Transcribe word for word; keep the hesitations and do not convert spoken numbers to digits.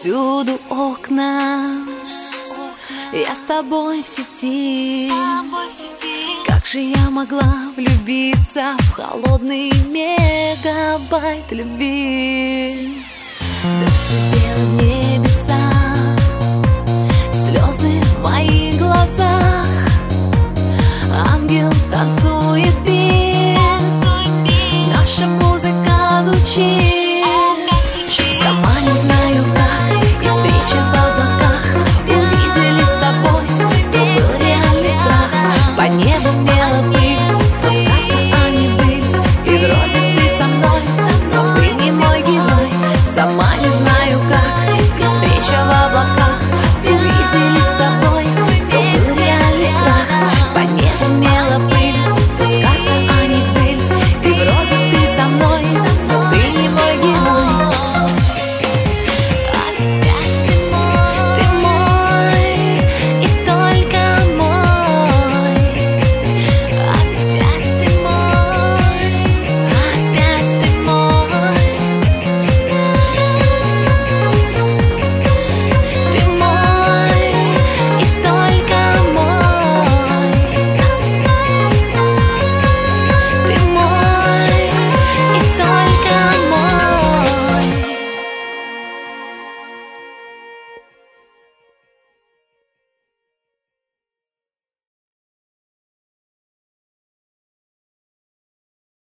Повсюду окна, я с тобой в сети. Как же я могла влюбиться в холодный мегабайт любви? До в небеса, слезы в моих глазах, ангел танцует пев, наша музыка звучит. Сама не знаю как, и встреча в облаках увидели с тобой, то был реальный страх. По небу мела пыль, то сказка, а не быль. И вроде ты со мной, но ты не мой герой. Сама не знаю как,